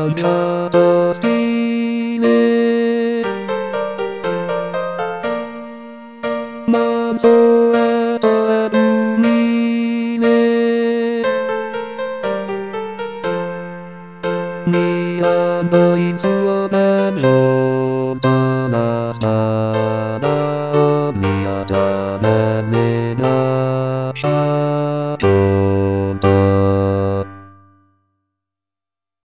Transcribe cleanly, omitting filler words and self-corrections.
りゃと好きね。まずはと海ね。見やのいつをだろう